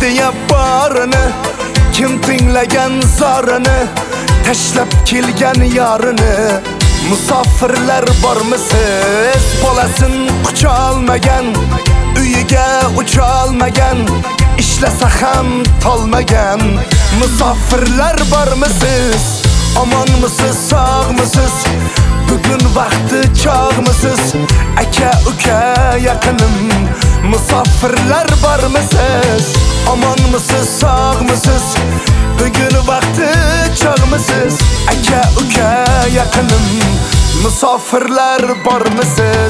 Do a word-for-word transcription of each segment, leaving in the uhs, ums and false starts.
diye barını, kim tinglagan zarını, tashlab kelgan yarini. Musofirlar bormisiz, bolasin qucha olmagan, uyiga ucha olmagan, ishlasa ham tolmagan. Musofirlar bormisiz, omonmisiz, sog'misiz, bugun vaqti chog'misiz, aka uka yaqinim. Musofirlar bormisiz, omonmisiz, sog'misiz, bugun vaqti chog'misiz, aka uka yaqinim. Musofirlar bormisiz?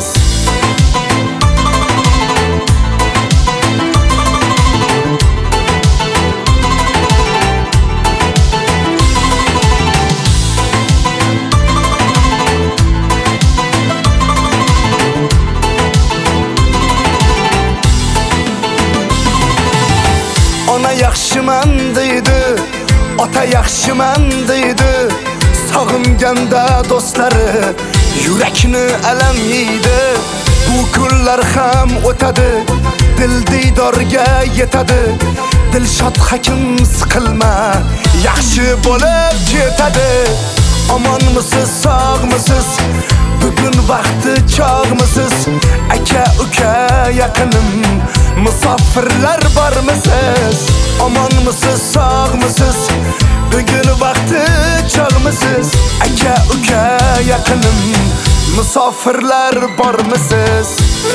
Ona yaxshiman deydi, ota yaxshiman deydi, sog'inganda do'stlari yurakni alam yeydi. Bu kunlar ham o'tadi, dil diydorga yetadi. Dilshod hakim siqilma, yaxshi bo'lib ketadi. Omonmisiz, sog'misiz, bugun vaqti chog'misiz, aka uka yaqinim. Musofirlar bormisiz, omonmisiz, sog'misiz, bugun vaqti chog'misiz, aka uka yaqinim. Musofirlar bormisiz?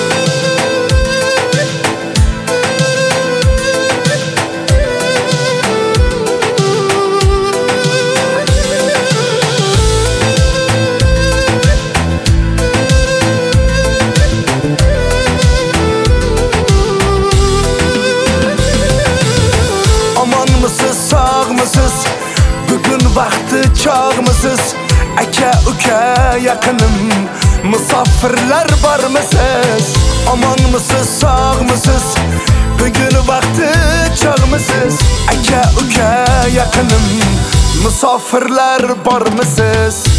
Omonmisiz, sog'misiz, bugun vaqti chog'misiz, aka uka yaqinim. Musofirlar bormisiz, omonmisiz, sog'misiz, bugun vaqti chog'misiz, aka uka yaqinim. Musofirlar bormisiz?